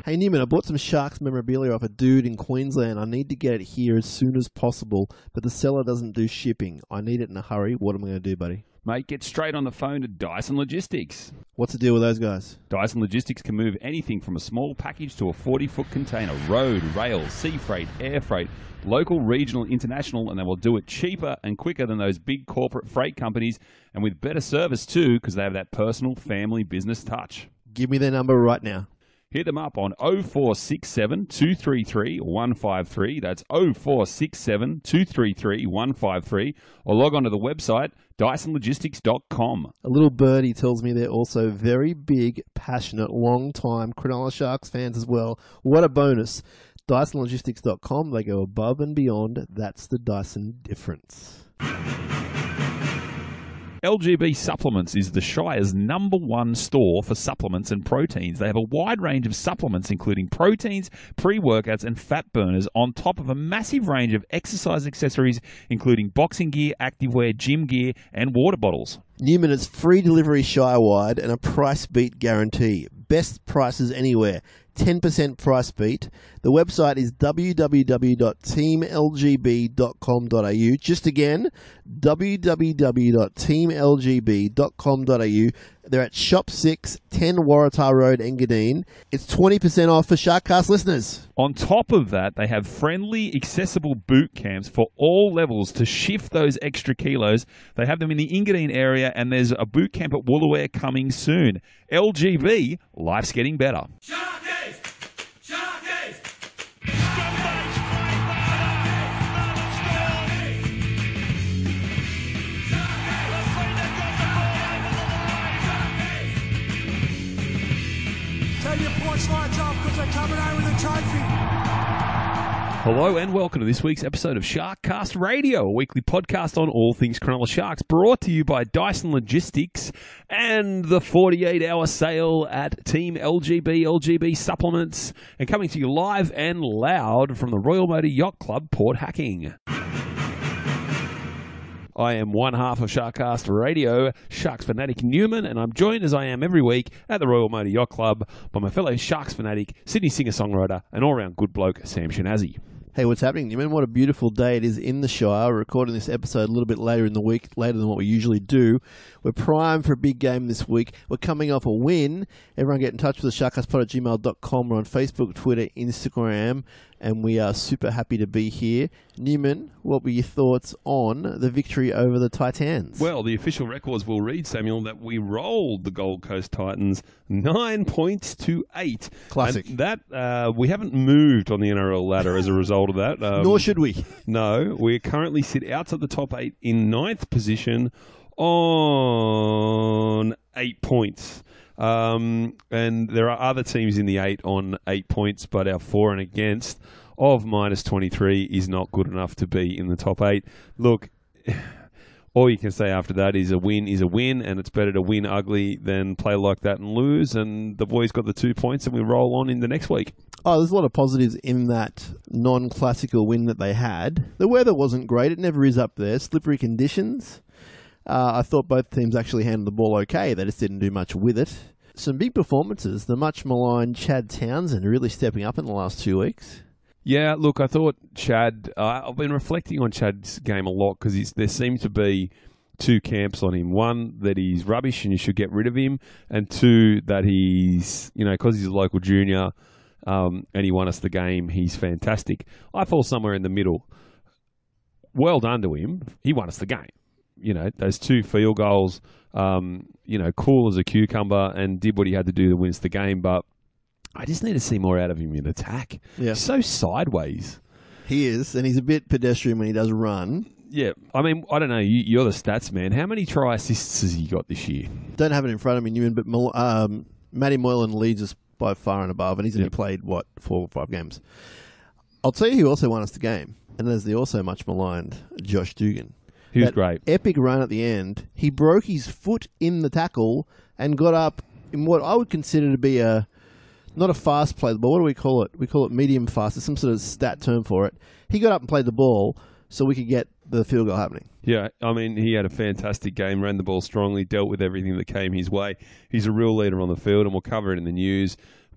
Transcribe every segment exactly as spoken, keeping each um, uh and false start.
Hey Newman, I bought some Sharks memorabilia off a dude in Queensland. I need to get it here as soon as possible, but the seller doesn't do shipping. I need it in a hurry. What am I going to do, buddy? Mate, get straight on the phone to Dyson Logistics. What's the deal with those guys? Dyson Logistics can move anything from a small package to a forty-foot container. Road, rail, sea freight, air freight, local, regional, international, and they will do it cheaper and quicker than those big corporate freight companies, and with better service too, because they have that personal, family, business touch. Give me their number right now. Hit them up on oh four six seven, two three three, one five three. That's oh four six seven, two three three, one five three. Or log on to the website, dyson logistics dot com. A little birdie tells me they're also very big, passionate, long-time Cronulla Sharks fans as well. What a bonus. dyson logistics dot com. They go above and beyond. That's the Dyson difference. L G B Supplements is the Shire's number one store for supplements and proteins. They have a wide range of supplements, including proteins, pre-workouts, and fat burners, on top of a massive range of exercise accessories, including boxing gear, activewear, gym gear, and water bottles. Newman, it's free delivery Shire-wide and a price beat guarantee. Best prices anywhere. ten percent price beat. The website is w w w dot team l g b dot com dot a u. Just again, w w w dot team l g b dot com dot a u. They're at Shop six, ten Waratah Road, Engadine. It's twenty percent off for Sharkcast listeners. On top of that, they have friendly, accessible boot camps for all levels to shift those extra kilos. They have them in the Engadine area, and there's a boot camp at Woolooware coming soon. L G B, life's getting better. Sharkies! Sharkies! Tell your porch lights off because they're coming out with a trophy. Hello and welcome to this week's episode of Sharkcast Radio, a weekly podcast on all things Cronulla Sharks, brought to you by Dyson Logistics and the forty-eight hour sale at Team L G B, L G B Supplements, and coming to you live and loud from the Royal Motor Yacht Club, Port Hacking. I am one half of Sharkcast Radio, Sharks fanatic Newman, and I'm joined as I am every week at the Royal Motor Yacht Club by my fellow Sharks fanatic, Sydney singer-songwriter, and all-round good bloke, Sam Shanazi. Hey, what's happening, Newman? What a beautiful day it is in the Shire. We're recording this episode a little bit later in the week, later than what we usually do. We're primed for a big game this week. We're coming off a win. Everyone get in touch with us, sharkcastpod at gmail dot com. We're on Facebook, Twitter, Instagram, and we are super happy to be here. Newman, what were your thoughts on the victory over the Titans? Well, the official records will read, Samuel, that we rolled the Gold Coast Titans nine points to eight. Classic. And that, uh, we haven't moved on the N R L ladder as a result of that. Um, Nor should we. No, we currently sit outside the top eight in ninth position on eight points. Um, and there are other teams in the eight on eight points, but our for and against of minus twenty-three is not good enough to be in the top eight. Look, all you can say after that is a win is a win, and it's better to win ugly than play like that and lose. And the boys got the two points, and we roll on in the next week. Oh, there's a lot of positives in that non-classical win that they had. The weather wasn't great. It never is up there. Slippery conditions. Uh, I thought both teams actually handled the ball okay. They just didn't do much with it. Some big performances. The much maligned Chad Townsend really stepping up in the last two weeks. Yeah, look, I thought Chad, uh, I've been reflecting on Chad's game a lot because there seems to be two camps on him. One, that he's rubbish and you should get rid of him. And two, that he's, you know, because he's a local junior um, and he won us the game, he's fantastic. I fall somewhere in the middle. Well done to him. He won us the game. You know, those two field goals, um, you know, cool as a cucumber and did what he had to do to win us the game. But I just need to see more out of him in attack. Yeah. So sideways. He is, and he's a bit pedestrian when he does run. Yeah. I mean, I don't know. You, you're the stats man. How many try assists has he got this year? Don't have it in front of me, Newman, but um, Matty Moylan leads us by far and above, and he's only Yep. played, what, four or five games. I'll tell you who also won us the game, and there's the also much maligned Josh Dugan. He was That great. Epic run at the end. He broke his foot in the tackle and got up in what I would consider to be a, not a fast play, but what do we call it? We call it medium fast. There's some sort of stat term for it. He got up and played the ball so we could get the field goal happening. Yeah, I mean, he had a fantastic game, ran the ball strongly, dealt with everything that came his way. He's a real leader on the field, and we'll cover it in the news.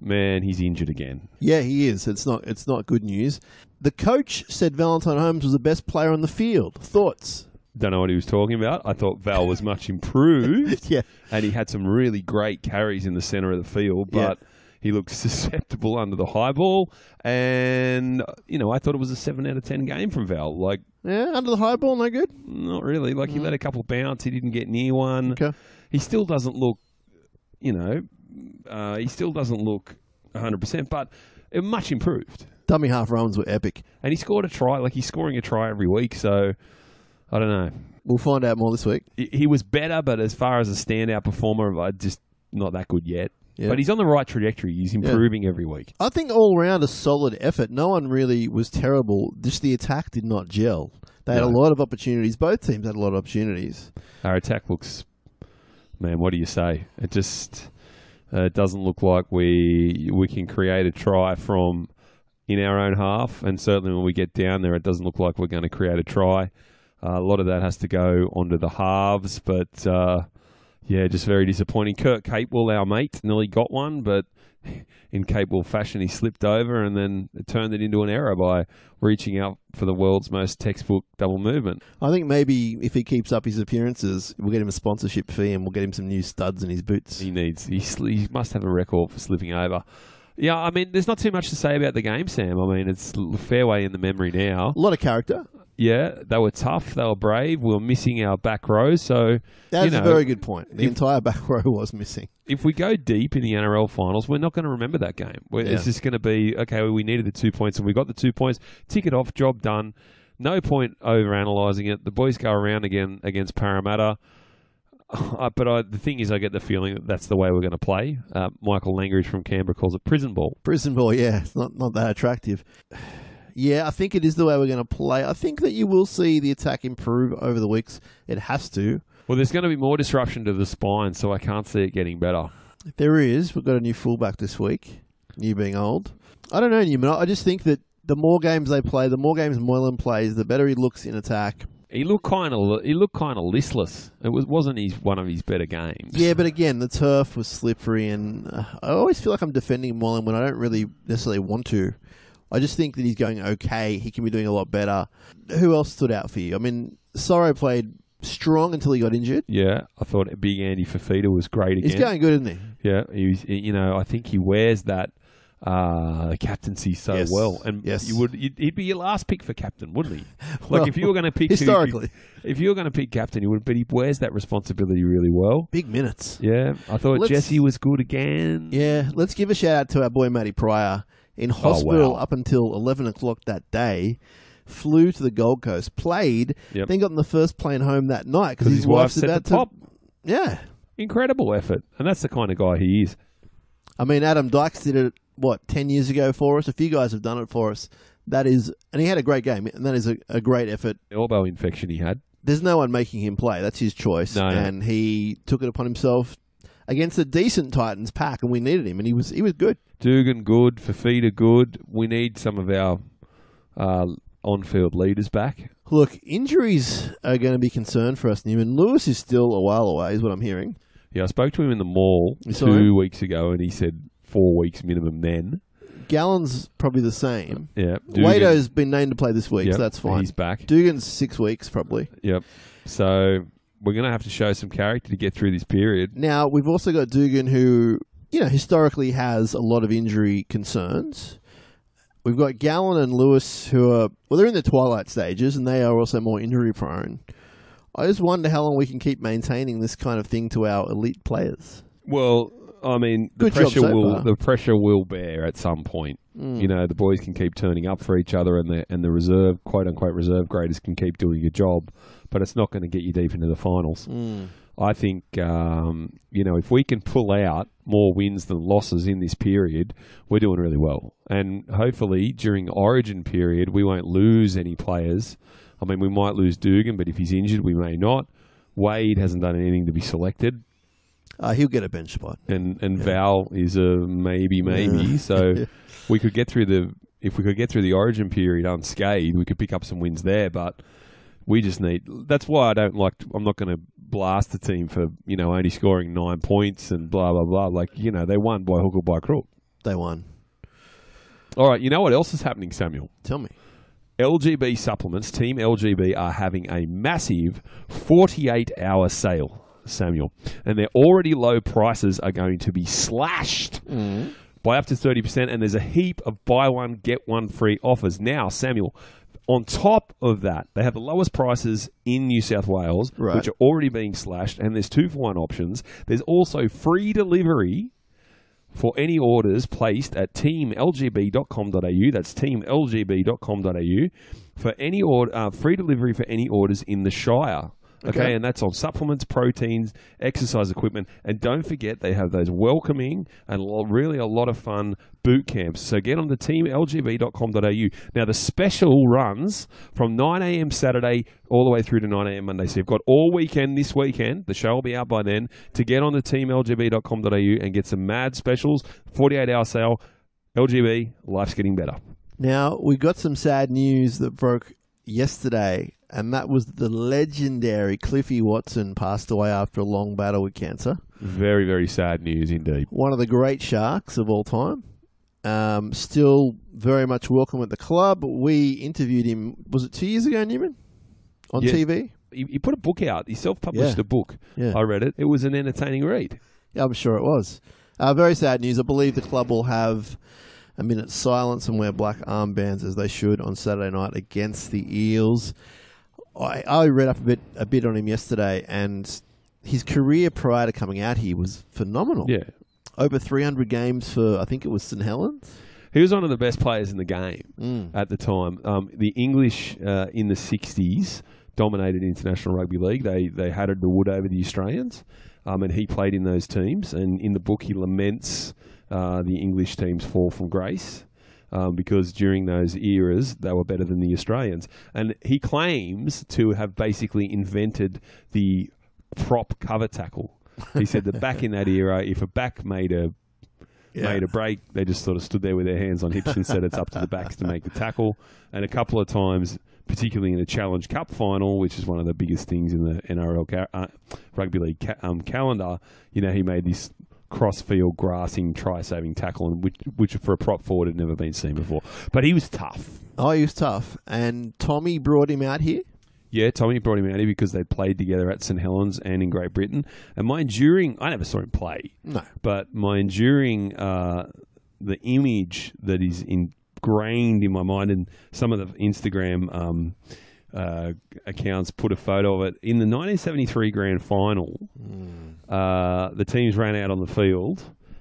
man, he's injured again. Yeah, he is. It's not. It's not good news. The coach said Valentine Holmes was the best player on the field. Thoughts? Don't know what he was talking about. I thought Val was much improved. Yeah. And he had some really great carries in the centre of the field, but Yeah. he looked susceptible under the high ball. And, you know, I thought it was a seven out of ten game from Val. Like, Yeah, under the high ball, no good. not really. Like, he let a couple bounce. He didn't get near one. Okay. He still doesn't look, you know, uh, he still doesn't look one hundred percent, but uh, much improved. Dummy half runs were epic. And he scored a try. Like, he's scoring a try every week, so I don't know. We'll find out more this week. He he was better, but as far as a standout performer, I just not that good yet. Yeah. But he's on the right trajectory. He's improving every week. I think all round a solid effort. No one really was terrible. Just the attack did not gel. They had No. a lot of opportunities. Both teams had a lot of opportunities. Our attack looks, man, what do you say? It just uh, doesn't look like we we can create a try from in our own half. And certainly when we get down there, it doesn't look like we're going to create a try. Uh, a lot of that has to go onto the halves, but uh, yeah, just very disappointing. Kurt Capewell, our mate, nearly got one, but in Capewell fashion, he slipped over and then it turned it into an error by reaching out for the world's most textbook double movement. I think maybe if he keeps up his appearances, we'll get him a sponsorship fee and we'll get him some new studs in his boots. He needs, he, sl- he must have a record for slipping over. Yeah, I mean, there's not too much to say about the game, Sam. I mean, it's l- fairway in the memory now. A lot of character. Yeah, they were tough. They were brave. We were missing our back row. So, That's you know, a very good point. The if- entire back row was missing. if we go deep in the N R L finals, we're not going to remember that game. We're, Yeah. It's just going to be, okay, well, we needed the two points and we got the two points. Tick it off, job done. No point over analysing it. The boys go around again against Parramatta. Uh, but I, the thing is, I get the feeling that that's the way we're going to play. Uh, Michael Langridge from Canberra calls it prison ball. Prison ball, yeah, it's not, not that attractive. Yeah, I think it is the way we're going to play. I think that you will see the attack improve over the weeks. It has to. Well, there's going to be more disruption to the spine, so I can't see it getting better. There is. We've got a new fullback this week. New being old. I don't know, Newman. I just think that the more games they play, the more games Moylan plays, the better he looks in attack. He looked kind of he looked kind of listless. It was wasn't his one of his better games. Yeah, but again, the turf was slippery, and uh, I always feel like I'm defending Moylan when I don't really necessarily want to. I just think that he's going okay. He can be doing a lot better. Who else stood out for you? I mean, Sorrow played strong until he got injured. Yeah, I thought Big Andy Fafita was great again. He's going good, isn't he? Yeah, he was, you know, I think he wears that uh, captaincy so Yes. well, and Yes. you would you'd, he'd be your last pick for captain, wouldn't he? Like Well, if you were going to pick who- historically. if you were going to pick captain, he would. But he wears that responsibility really well. Big minutes. Yeah, I thought Let's- Jesse was good again. Yeah, let's give a shout out to our boy Matty Pryor. In hospital wow. up until eleven o'clock that day, flew to the Gold Coast, played, Yep. then got on the first plane home that night because 'Cause his, his wife wife's set about the to. top. Yeah. Incredible effort, and that's the kind of guy he is. I mean, Adam Dykes did it, what, ten years ago for us? A few guys have done it for us. That is, and he had a great game, and that is a, a great effort. Elbow infection he had. There's no one making him play. That's his choice. No, no. And he took it upon himself against a decent Titans pack, and we needed him, and he was he was good. Dugan good, Fafita good. We need some of our uh, on-field leaders back. Look, injuries are going to be concerned for us, Newman. Lewis is still a while away, is what I'm hearing. Yeah, I spoke to him in the mall You saw two him? weeks ago, and he said four weeks minimum then. Gallon's probably the same. Yeah. Wado's been named to play this week, Yep, so that's fine. He's back. Dugan's six weeks, probably. Yep. So we're going to have to show some character to get through this period. Now, we've also got Dugan, who, you know, historically has a lot of injury concerns. We've got Gallon and Lewis, who are, well, they're in the twilight stages, and they are also more injury prone. I just wonder how long we can keep maintaining this kind of thing to our elite players. Well, I mean, the Good job pressure so will far. the pressure will bear at some point. Mm. You know, the boys can keep turning up for each other, and the and the reserve, quote unquote, reserve graders can keep doing a job, but it's not going to get you deep into the finals. Mm. I think, um, you know, if we can pull out more wins than losses in this period, we're doing really well. And hopefully during Origin period, we won't lose any players. I mean, we might lose Dugan, but if he's injured, we may not. Wade hasn't done anything to be selected. Uh, he'll get a bench spot. And and Val is a maybe, maybe. Yeah. So we could get through the, if we could get through the Origin period unscathed, we could pick up some wins there, but we just need, that's why I don't like, I'm not going to blast the team for, you know, only scoring nine points and blah, blah, blah. Like, you know, they won by hook or by crook. They won. All right, you know what else is happening, Samuel? Tell me. L G B Supplements, Team L G B, are having a massive forty-eight hour sale, Samuel. And their already low prices are going to be slashed Mm. by up to thirty percent. And there's a heap of buy one, get one free offers. Now, Samuel, on top of that, they have the lowest prices in New South Wales, Right. which are already being slashed. And there's two for one options. There's also free delivery for any orders placed at team L G B dot com dot a u. That's team L G B dot com dot a u for any order, uh, free delivery for any orders in the Shire. Okay? Okay. And that's on supplements, proteins, exercise equipment, and don't forget they have those welcoming and lo- really a lot of fun boot camps. So get on to team L G B dot com dot a u. Now the special runs from nine a m Saturday all the way through to nine a m Monday. So you've got all weekend this weekend. The show will be out by then to get on to team L G B dot com dot a u and get some mad specials. forty-eight hour sale. L G B, life's getting better. Now, we got some sad news that broke yesterday, and that was the legendary Cliffy Watson passed away after a long battle with cancer. Very, very sad news indeed. One of the great Sharks of all time. Um, still very much welcome at the club. We interviewed him, was it two years ago, Newman? On Yeah. T V? He, he put a book out. He self-published Yeah. a book. Yeah. I read it. It was an entertaining read. Yeah, I'm sure it was. Uh, very sad news. I believe the club will have a minute's silence and wear black armbands as they should on Saturday night against the Eels. I, I read up a bit a bit on him yesterday, and his career prior to coming out here was phenomenal. Yeah. Over three hundred games for, I think it was St Helens. He was one of the best players in the game Mm. at the time. Um, the English uh, in the sixties dominated International Rugby League. They they had the wood over the Australians, um, and he played in those teams. And in the book, he laments uh, the English team's fall from grace um, because during those eras, they were better than the Australians. And he claims to have basically invented the prop cover tackle. He said that back in that era, if a back made a Yeah. made a break, they just sort of stood there with their hands on hips and said it's up to the backs to make the tackle. And a couple of times, particularly in the Challenge Cup final, which is one of the biggest things in the N R L ca- uh, rugby league ca- um, calendar, you know, he made this cross-field grassing try-saving tackle, and which, which for a prop forward had never been seen before. But he was tough. Oh, he was tough. And Tommy brought him out here. Yeah, Tommy brought him out here because they played together at St Helens and in Great Britain. And my enduring, I never saw him play, No. but my enduring, uh, the image that is ingrained in my mind, and some of the Instagram um, uh, accounts put a photo of it. In the nineteen seventy-three grand final, Mm. uh, the teams ran out on the field,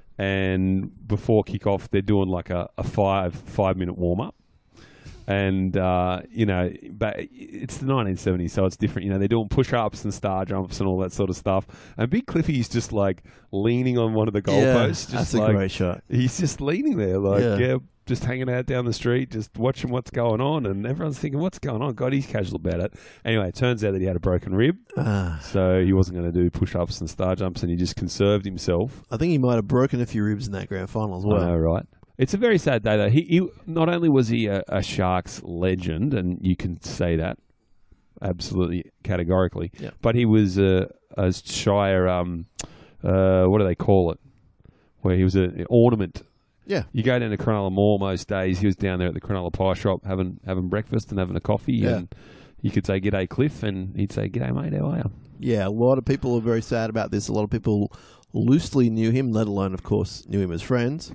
and before kickoff, they're doing like a, a five five minute warm up. And, uh, you know, but it's the nineteen seventies, so it's different. You know, they're doing push-ups and star jumps and all that sort of stuff. And Big Cliffy's just, like, leaning on one of the Yeah, goalposts. just that's like, a great shot. He's just leaning there, like, Yeah. yeah. just hanging out down the street, just watching what's going on. And everyone's thinking, what's going on? God, he's casual about it. Anyway, it turns out that he had a broken rib, Ah, so he wasn't going to do push-ups and star jumps, and he just conserved himself. I think he might have broken a few ribs in that grand final as well. I know, right? It's a very sad day, though. He, he not only was he a, a Sharks legend, and you can say that absolutely categorically, Yeah. but he was a, a Shire, um, uh, what do they call it? Where he was a, an ornament. Yeah. You go down to Cronulla Mall most days. He was down there at the Cronulla Pie Shop having having breakfast and having a coffee, Yeah. and you could say, "G'day, Cliff," and he'd say, "G'day, mate. How are you?" Yeah, a lot of people are very sad about this. A lot of people loosely knew him, let alone, of course, knew him as friends.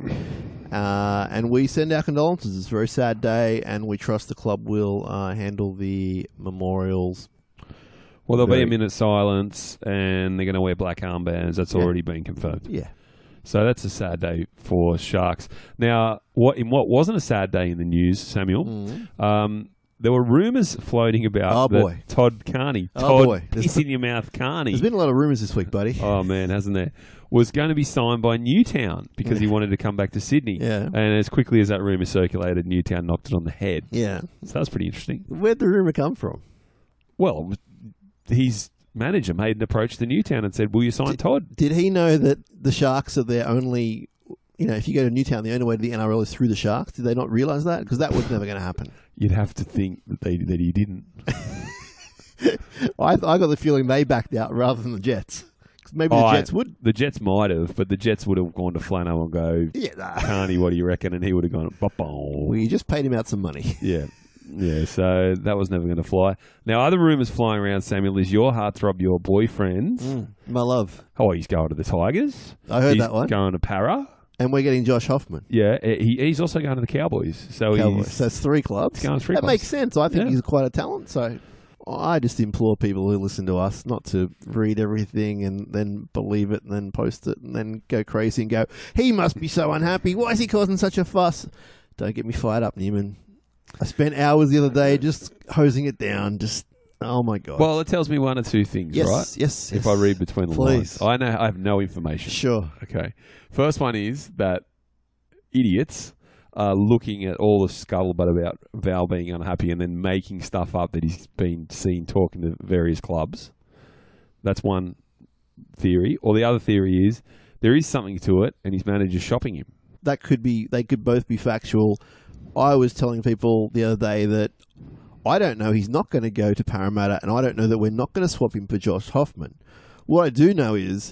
Uh, and we send our condolences. It's a very sad day, and we trust the club will uh, handle the memorials. Well, there'll be Very- a minute silence, and they're going to wear black armbands. That's Yeah. already been confirmed. Yeah. So that's a sad day for Sharks. Now, what in what wasn't a sad day in the news, Samuel? Mm. Um, there were rumours floating about Oh, that boy. Todd Carney, Oh, Todd boy. There's piss in your mouth Carney. There's been a lot of rumours this week, buddy. Oh man, hasn't there? Was going to be signed by Newtown because he wanted to come back to Sydney. Yeah. And as quickly as that rumour circulated, Newtown knocked it on the head. Yeah. So that was pretty interesting. Where'd the rumour come from? Well, it was- his manager made an approach to Newtown and said, "Will you sign Todd?" Did he know that the Sharks are their only... You know, if you go to Newtown, the only way to the N R L is through the Sharks. Did they not realise that? Because that was never going to happen. You'd have to think that they that he didn't. I, I got the feeling they backed out rather than the Jets. Maybe Oh, the I- Jets would. The Jets might have, but the Jets would have gone to Flano and go, Yeah, nah. Carney, what do you reckon? And he would have gone, "Bop-bom." We just paid him out some money. Yeah. Yeah, so that was never going to fly. Now, other rumours flying around, Samuel, is your heartthrob, your boyfriend. Mm, my love. Oh, he's going to the Tigers. I heard he's that one. going to Para. And we're getting Josh Hoffman. Yeah, he, he's also going to the Cowboys. So Cowboys. he's So that's three clubs. going to three that clubs. makes sense. I think Yeah. he's quite a talent. So I just implore people who listen to us not to read everything and then believe it and then post it and then go crazy and go, he must be so unhappy. Why is he causing such a fuss? Don't get me fired up, Newman. I spent hours the other day just hosing it down. Just, oh my God. Well, it tells me one or two things, yes, right? yes, yes. If I read between the Please. lines. I know I have no information. Sure. Okay. First one is that idiots are looking at all the scuttlebutt about Val being unhappy and then making stuff up that he's been seen talking to various clubs. That's one theory. Or the other theory is there is something to it and his manager's shopping him. That could be, they could both be factual. I was telling people the other day that I don't know he's not going to go to Parramatta, and I don't know that we're not going to swap him for Josh Hoffman. What I do know is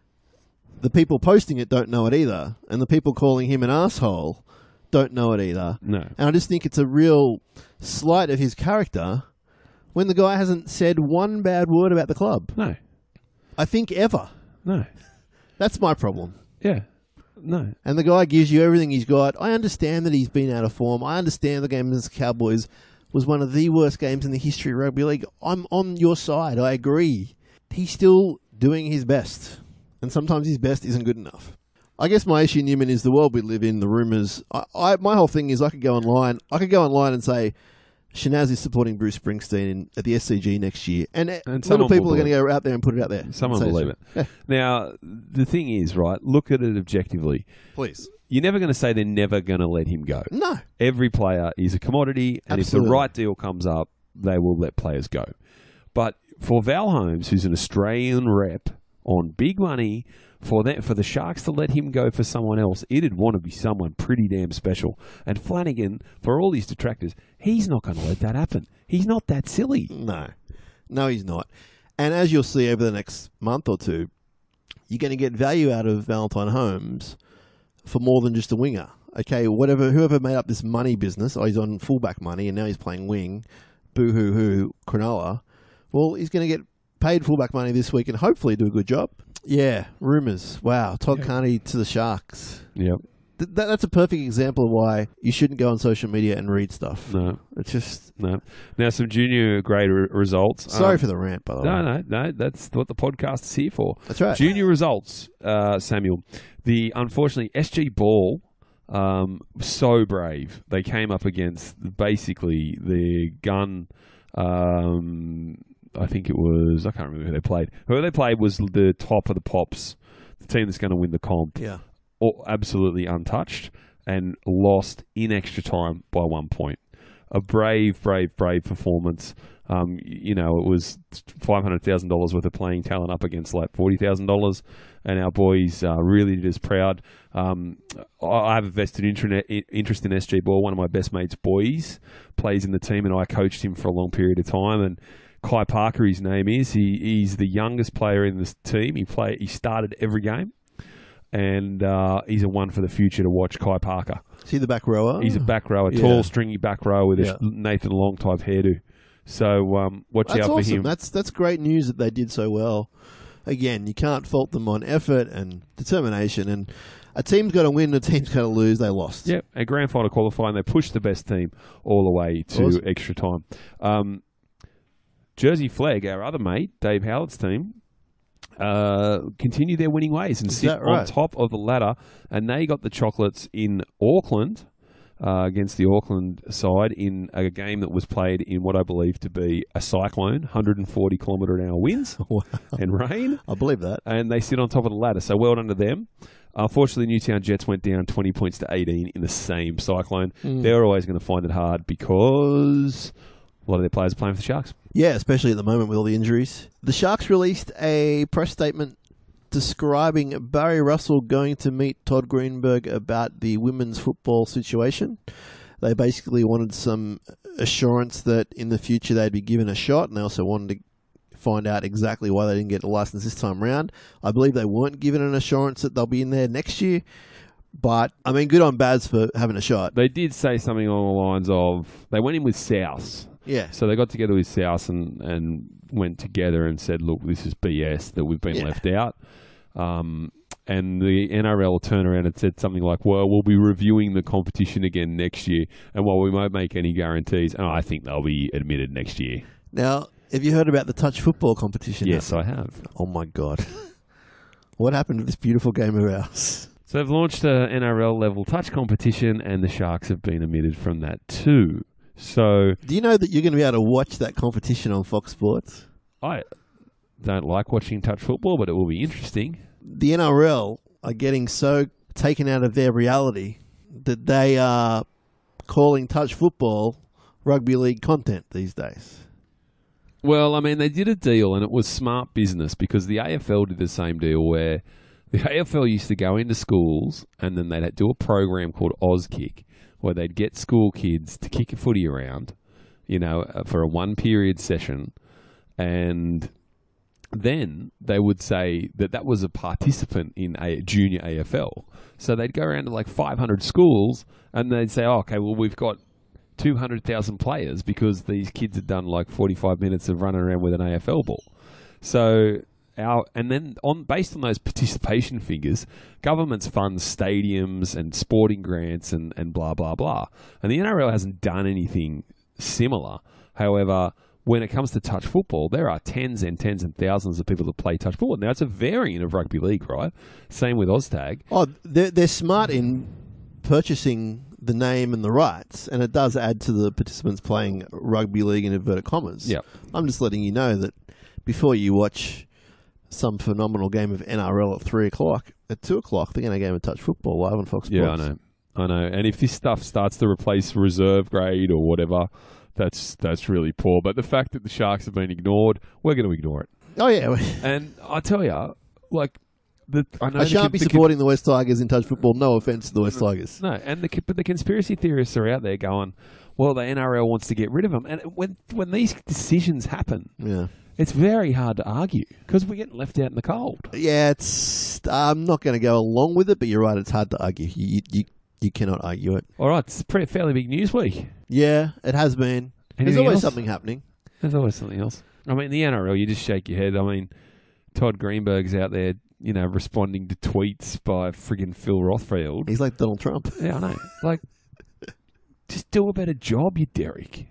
the people posting it don't know it either, and the people calling him an asshole don't know it either. No. And I just think it's a real slight of his character when the guy hasn't said one bad word about the club. No. I think ever. No. That's my problem. Yeah. No. And the guy gives you everything he's got. I understand that he's been out of form. I understand the game against the Cowboys was one of the worst games in the history of rugby league. I'm on your side. I agree. He's still doing his best. And sometimes his best isn't good enough. I guess my issue, Newman, is the world we live in, the rumours. I, I, my whole thing is I could go online. I could go online and say, Shanaz is supporting Bruce Springsteen in, at the S C G next year. And, And little someone people will are going to believe go out there and put it out there. Someone Say believe so. it. Yeah, Now, the thing is, right, look at it objectively. please. You're never going to say they're never going to let him go. No. Every player is a commodity, and Absolutely. if the right deal comes up, they will let players go. But for Val Holmes, who's an Australian rep on big money, for that, for the Sharks to let him go for someone else, it'd want to be someone pretty damn special. And Flanagan, for all his detractors, he's not going to let that happen. He's not that silly. No. No, he's not. And as you'll see over the next month or two, you're going to get value out of Valentine Holmes for more than just a winger. Okay, whatever, whoever made up this money business, oh, he's on fullback money and now he's playing wing, boo-hoo-hoo, Cronulla, well, he's going to get paid fullback money this week and hopefully do a good job. Yeah, rumours. Wow, Todd Yeah. Carney to the Sharks. Yep. Th- that, that's a perfect example of why you shouldn't go on social media and read stuff. No. It's just... No. Now, some junior grade re- results. Sorry Um, for the rant, by the way. No, no, no. That's what the podcast is here for. That's right. Junior results, uh, Samuel. The unfortunately S G Ball, um, so brave. They came up against basically the gun. Um, I think it was. I can't remember who they played. Who they played was the top of the Pops, the team that's going to win the comp. Yeah. All, absolutely untouched and lost in extra time by one point. A brave, brave, brave performance. Um, you know, it was five hundred thousand dollars worth of playing talent up against like forty thousand dollars, and our boys uh, really did us proud. Um, I I have a vested interest interest in S G Ball. One of my best mates' boys plays in the team, and I coached him for a long period of time. And Kai Parker, his name is. He he's the youngest player in this team. He play he started every game. And uh, he's a one for the future to watch, Kai Parker. Is he the back rower? He's a back rower, Yeah. tall, stringy back rower with Yeah. a Nathan Long type hairdo. So um, watch That's out for awesome. him. That's that's great news that they did so well. Again, you can't fault them on effort and determination. And a team's got to win, a team's got to lose. They lost. Yep, a grand final qualifying. They pushed the best team all the way to Awesome. extra time. Um, Jersey Flag, our other mate, Dave Howlett's team, uh, continue their winning ways and Is sit that right? on top of the ladder. And they got the chocolates in Auckland uh, against the Auckland side in a game that was played in what I believe to be a cyclone, one hundred forty kilometre an hour winds Wow. and rain. I believe that. And they sit on top of the ladder. So well done to them. Unfortunately, Newtown Jets went down twenty points to eighteen in the same cyclone. Mm. They're always going to find it hard because a lot of their players are playing for the Sharks. Yeah, especially at the moment with all the injuries. The Sharks released a press statement describing Barry Russell going to meet Todd Greenberg about the women's football situation. They basically wanted some assurance that in the future they'd be given a shot, and they also wanted to find out exactly why they didn't get a license this time round. I believe they weren't given an assurance that they'll be in there next year. But, I mean, good on Baz for having a shot. They did say something along the lines of, they went in with South. Yeah. So they got together with South and, and went together and said, look, this is B S, that we've been Yeah. left out. Um, and the N R L turned around and said something like, well, we'll be reviewing the competition again next year. And while we won't make any guarantees, and I think they'll be admitted next year. Now, have you heard about the touch football competition? Yes, I have. Oh, my God. What happened to this beautiful game of ours? So they've launched a N R L level touch competition, and the Sharks have been omitted from that too. So Do you know that you're going to be able to watch that competition on Fox Sports? I don't like watching touch football, but it will be interesting. The N R L are getting so taken out of their reality that they are calling touch football rugby league content these days. Well, I mean, they did a deal, and it was smart business because the A F L did the same deal where the A F L used to go into schools and then they'd do a program called Auskick where they'd get school kids to kick a footy around, you know, for a one-period session, and then they would say that that was a participant in a junior A F L. So they'd go around to like five hundred schools and they'd say, oh, okay, well, we've got two hundred thousand players because these kids had done like forty-five minutes of running around with an A F L ball. So our and then on based on those participation figures, governments fund stadiums and sporting grants and, and blah, blah, blah. And the N R L hasn't done anything similar. However, when it comes to touch football, there are tens and tens and thousands of people that play touch football. Now, it's a variant of rugby league, right? Same with Oztag. Oh, they're, they're smart in purchasing the name and the rights, and it does add to the participants playing rugby league in inverted commas. Yep. I'm just letting you know that before you watch some phenomenal game of N R L at three o'clock, at two o'clock, they're going to game of touch football live on Fox Sports. Yeah, I know. I know. And if this stuff starts to replace reserve grade or whatever, that's that's really poor. But the fact that the Sharks have been ignored, we're going to ignore it. Oh, yeah. And I tell you, like, the, I know I the shan't con- be the con- supporting the West Tigers in touch football. No offence to the West Tigers. No, and the but the conspiracy theorists are out there going, well, the N R L wants to get rid of them. And when when these decisions happen, Yeah. it's very hard to argue because we're getting left out in the cold. Yeah, it's. I'm not going to go along with it, but you're right. It's hard to argue. You you, you cannot argue it. All right, it's a pretty fairly big news week. Yeah, it has been. There's Anything always else? something happening. There's always something else. I mean, the N R L, you just shake your head. I mean, Todd Greenberg's out there, you know, responding to tweets by friggin' Phil Rothfield. He's like Donald Trump. Yeah, I know. Like, just do a better job, you Derek.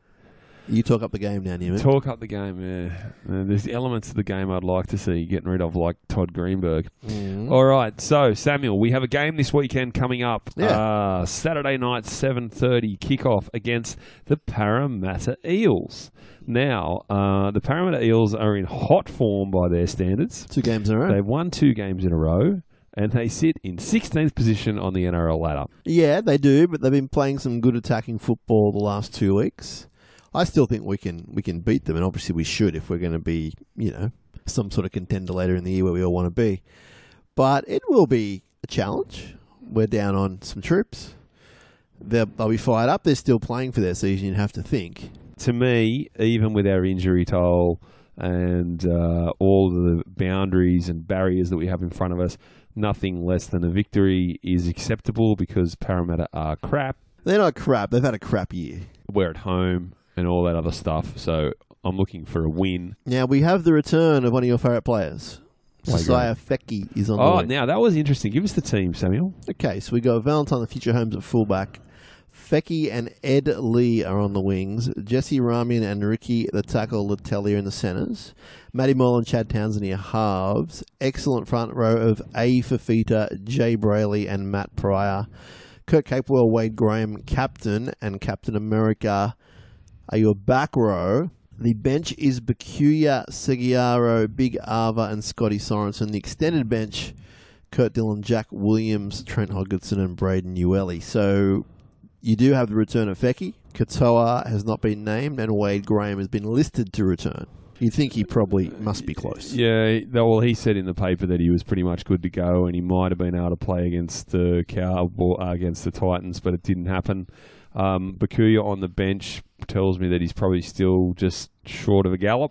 You talk up the game now, Newman. Talk up the game, yeah. Uh, there's elements of the game I'd like to see getting rid of, like Todd Greenberg. Mm. All right, so, Samuel, we have a game this weekend coming up. Yeah. Uh, Saturday night, seven thirty, kickoff against the Parramatta Eels. Now, uh, the Parramatta Eels are in hot form by their standards. Two games in a row. They've won two games in a row, and they sit in sixteenth position on the N R L ladder. Yeah, they do, but they've been playing some good attacking football the last two weeks. I still think we can we can beat them, and obviously we should if we're going to be, you know, some sort of contender later in the year where we all want to be. But it will be a challenge. We're down on some troops. They'll, they'll be fired up. They're still playing for their season, you'd have to think. To me, even with our injury toll and uh, all the boundaries and barriers that we have in front of us, nothing less than a victory is acceptable because Parramatta are crap. They're not crap. They've had a crap year. We're at home and all that other stuff. So I'm looking for a win. Now, we have the return of one of your favourite players. Josiah Feki is on the Oh, way. now that was interesting. Give us the team, Samuel. Okay, so we got Valentine, the future Holmes at fullback. Feki and Ed Lee are on the wings. Jesse Ramian and Ricky, the tackle, Latelia in the centres. Matty Moyle and Chad Townsend are halves. Excellent front row of A. Fafita, Jay Brayley and Matt Pryor. Kurt Capewell, Wade Graham, captain, and Captain America are your back row. The bench is Bakuya, Seguiaro, Big Ava, and Scotty Sorensen. The extended bench, Kurt Dillon, Jack Williams, Trent Hodgkinson, and Braden Ueli. So you do have the return of Feki. Katoa has not been named, and Wade Graham has been listed to return. You'd think he probably must be close. Yeah, well, he said in the paper that he was pretty much good to go, and he might have been able to play against the Cowboy, uh, against the Titans, but it didn't happen. Um, Bakuya on the bench tells me that he's probably still just short of a gallop.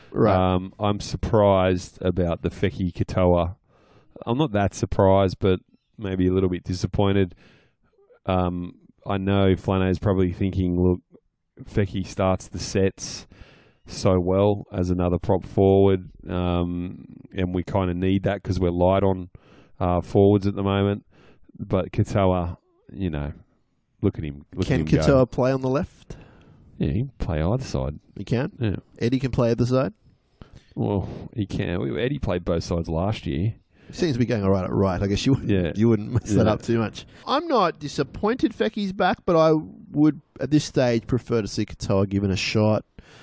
Right. Um, I'm surprised about the Feki Katoa. I'm not that surprised, but maybe a little bit disappointed. Um, I know Flano's probably thinking, look, Feki starts the sets so well as another prop forward, um, and we kind of need that because we're light on uh, forwards at the moment. But Katoa, you know, look at him. Look Can at him Katoa go. play on the left? Yeah, he can play either side. He can. Yeah. Eddie can play either side. Well, he can. Eddie played both sides last year. Seems to be going all right at right. I guess you wouldn't, Yeah. you wouldn't mess that Yeah. up too much. I'm not disappointed Feki's back, but I would, at this stage, prefer to see Katoa given a shot.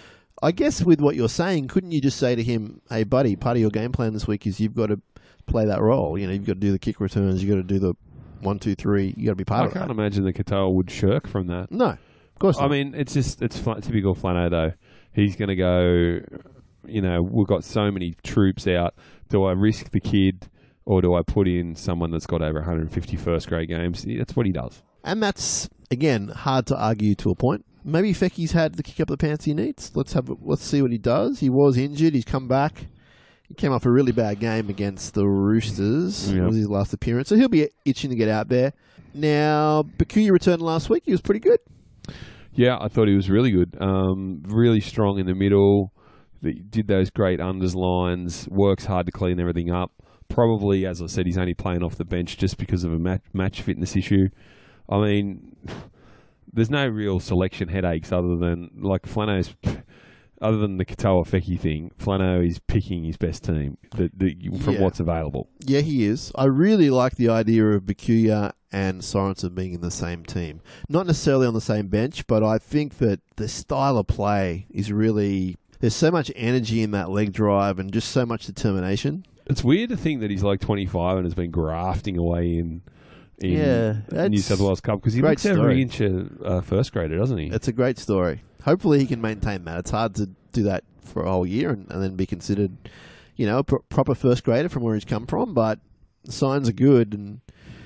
I guess with what you're saying, couldn't you just say to him, hey, buddy, part of your game plan this week is you've got to play that role. You know, you've got to do the kick returns. You've got to do the one, two, three. You've got to be part I of can't that. imagine that Katoa would shirk from that. No, of course not. I mean, it's just it's fl- typical Flano though. He's going to go. You know, we've got so many troops out. Do I risk the kid, or do I put in someone that's got over one hundred fifty first grade games? That's what he does. And that's, again, hard to argue to a point. Maybe Feki's had the kick up the pants he needs. Let's have let's see what he does. He was injured. He's come back. He came off a really bad game against the Roosters. Yep. It was his last appearance. So he'll be itching to get out there. Now, Bakuya returned last week. He was pretty good. Yeah, I thought he was really good. Um, really strong in the middle. He did those great unders lines. Works hard to clean everything up. Probably, as I said, he's only playing off the bench just because of a match, match fitness issue. I mean, there's no real selection headaches other than, like, Flano's, other than the Katoa Feki thing, Flano is picking his best team the, the, from Yeah. what's available. Yeah, he is. I really like the idea of Bakuya and Sorensen being in the same team. Not necessarily on the same bench, but I think that the style of play is really... There's so much energy in that leg drive and just so much determination. It's weird to think that he's like twenty-five and has been grafting away in, in Yeah, New that's South Wales Cup because he great looks every story. inch a uh, first grader, doesn't he? It's a great story. Hopefully he can maintain that. It's hard to do that for a whole year and, and then be considered, you know, a pro- proper first grader from where he's come from, but the signs are good. And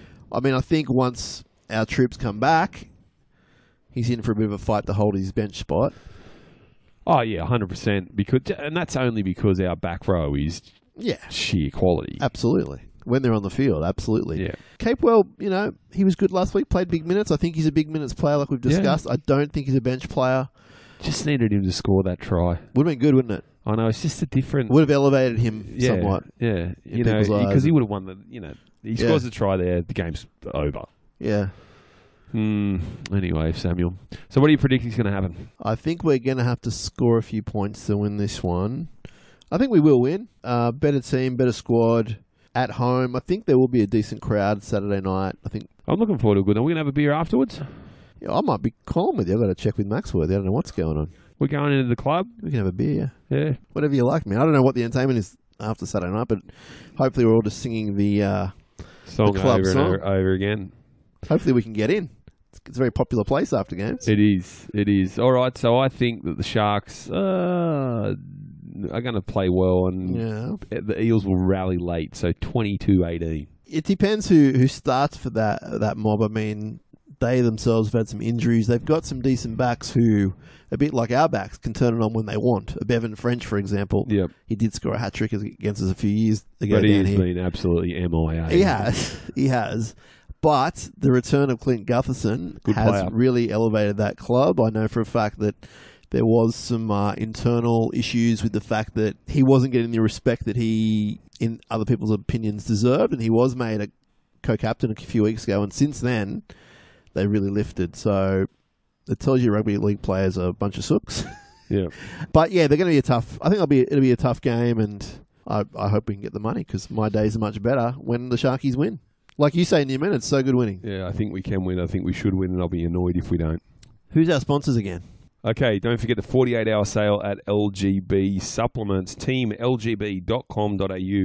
I mean, I think once our troops come back, he's in for a bit of a fight to hold his bench spot. Oh yeah, one hundred percent. Because and that's only because our back row is Yeah, sheer quality. absolutely. When they're on the field, absolutely. Yeah. Capewell, you know, he was good last week, played big minutes. I think he's a big minutes player like we've Yeah. discussed. I don't think he's a bench player. Just needed him to score that try. Would have been good, wouldn't it? I know it's just a different. Would have elevated him yeah, somewhat. Yeah, in you know, people's eyes. because he would have won the. You know, he Yeah. scores a try there. The game's over. Yeah. Hmm. Anyway, Samuel. So, what do you predict is going to happen? I think we're going to have to score a few points to win this one. I think we will win. Uh, better team, better squad. At home, I think there will be a decent crowd Saturday night. I think I'm looking forward to a good. Are we going to have a beer afterwards? yeah, I might be calling with you. I've got to check with Maxworthy. I don't know what's going on. We're going into the club. We can have a beer, yeah. Yeah. Whatever you like, man. I don't know what the entertainment is after Saturday night, but hopefully we're all just singing the... Uh, Song The club over song. and over, over again. hopefully we can get in. It's, it's a very popular place after games. It is. It is. All right. So I think that the Sharks uh, are going to play well, and Yeah. the Eels will rally late. So twenty-two eighteen. It depends who, who starts for that that mob. I mean, they themselves have had some injuries. They've got some decent backs who, a bit like our backs, can turn it on when they want. A Bevan French, for example. Yep. He did score a hat-trick against us a few years ago But he down has here. been absolutely M I A. He has. He has. But the return of Clint Gutherson Good has player. really elevated that club. I know for a fact that there was some uh, internal issues with the fact that he wasn't getting the respect that he, in other people's opinions, deserved, and he was made a co-captain a few weeks ago, and since then, they really lifted. So it tells you rugby league players are a bunch of sooks. Yeah. But yeah, they're going to be a tough. I think it'll be it'll be a tough game, and I, I hope we can get the money because my days are much better when the Sharkies win. Like you say, Newman, it's so good winning. Yeah, I think we can win. I think we should win, and I'll be annoyed if we don't. Who's our sponsors again? Okay, don't forget the forty-eight hour sale at L G B Supplements. Team L G B dot com dot A U.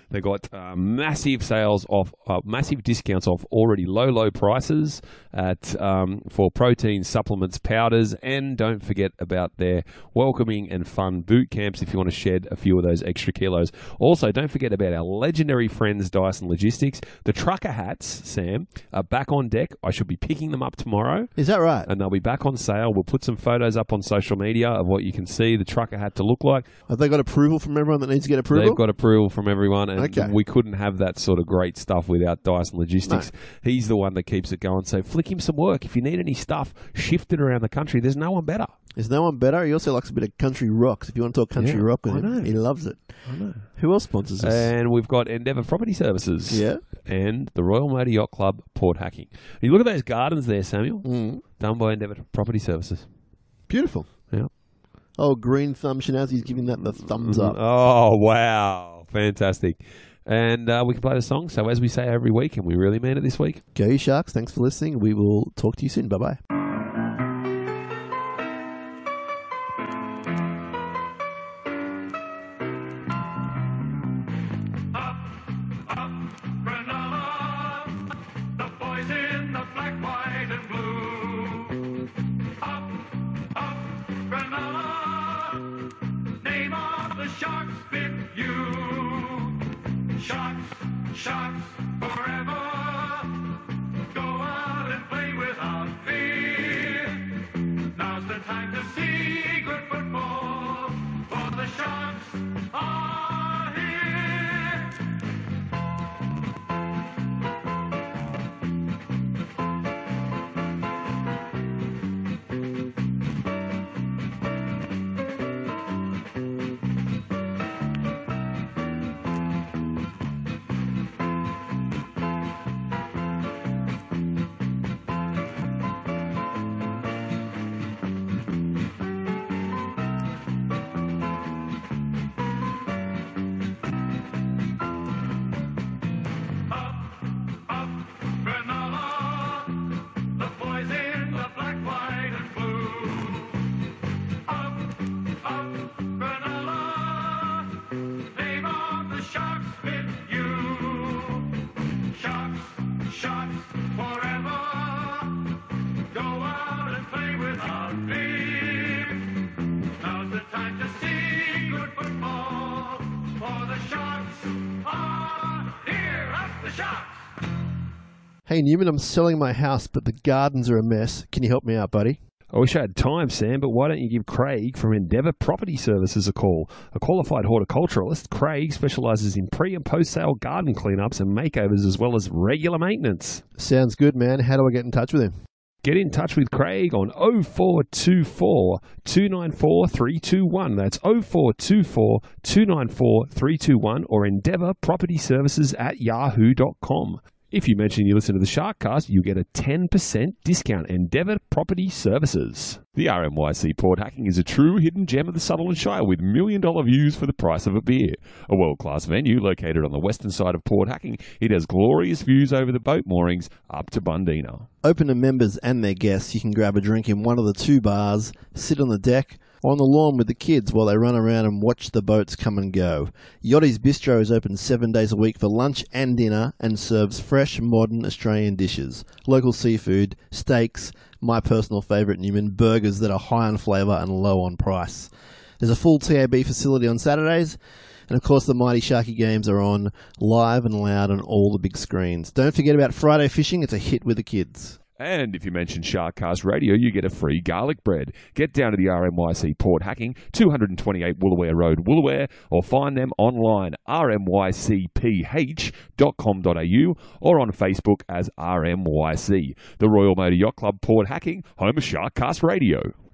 They got uh, massive sales off, uh, massive discounts off already low, low prices at um, for protein supplements, powders, and don't forget about their welcoming and fun boot camps if you want to shed a few of those extra kilos. Also, don't forget about our legendary friends Dyson Logistics. The trucker hats, Sam, are back on deck. I should be picking them up tomorrow. Is that right? And they'll be back on sale. We'll put some photos up on social media of what you can see the trucker hat to look like. Have they got approval from everyone that needs to get approval? They've got approval from everyone, and Okay. we couldn't have that sort of great stuff without Dyson Logistics. No. He's the one that keeps it going. So flick him some work. If you need any stuff shifted around the country, there's no one better. There's no one better. He also likes a bit of country rock. So if you want to talk country Yeah, rock with I him, know. he loves it. I know. Who else sponsors us? And we've got Endeavour Property Services. Yeah. And the Royal Motor Yacht Club, Port Hacking. You look at those gardens there, Samuel. Mm. Done by Endeavour Property Services. Beautiful. Yeah. Oh, green thumb Shanazzi's giving that the thumbs up. Oh, wow. Fantastic. And uh, we can play the song. So as we say every week, and we really mean it this week. Go you Sharks. Thanks for listening. We will talk to you soon. Bye-bye. Up, up, Cronulla, the boys in the black, white and blue. Up, up, Cronulla, name of the Sharks fit you. Sharks, Sharks, forever. Go out and play without fear. Now's the time to see good football, for the Sharks are here. Up, up, Cronulla, the boys in the black, white and blue. Up, up, Cronulla, name of the Sharks fit you. Sharks, Sharks, forever. Go out and play without fear. Now's the time to see good football, for the Sharks are here. Up the Sharks! Hey, Newman, I'm selling my house, but the gardens are a mess. Can you help me out, buddy? I wish I had time, Sam, but why don't you give Craig from Endeavour Property Services a call? A qualified horticulturalist, Craig specialises in pre- and post-sale garden cleanups and makeovers as well as regular maintenance. Sounds good, man. How do I get in touch with him? Get in touch with Craig on oh four two four, two nine four, three two one. That's oh four two four, two nine four, three two one or Endeavour Property Services at yahoo dot com. If you mention you listen to the Sharkcast, you get a ten percent discount. Endeavour Property Services. The R M Y C Port Hacking is a true hidden gem of the Sutherland Shire with million dollar views for the price of a beer. A world-class venue located on the western side of Port Hacking, it has glorious views over the boat moorings up to Bundina. Open to members and their guests. You can grab a drink in one of the two bars, sit on the deck, or on the lawn with the kids while they run around and watch the boats come and go. Yachty's Bistro is open seven days a week for lunch and dinner and serves fresh, modern Australian dishes, local seafood, steaks, my personal favourite, Newman, burgers that are high on flavour and low on price. There's a full T A B facility on Saturdays, and of course the Mighty Sharky games are on live and loud on all the big screens. Don't forget about Friday fishing, it's a hit with the kids. And if you mention Sharkcast Radio, you get a free garlic bread. Get down to the R M Y C Port Hacking, two twenty-eight Woolaware Road, Woolaware, or find them online, r m y c p h dot com dot a u, or on Facebook as R M Y C. The Royal Motor Yacht Club Port Hacking, home of Sharkcast Radio.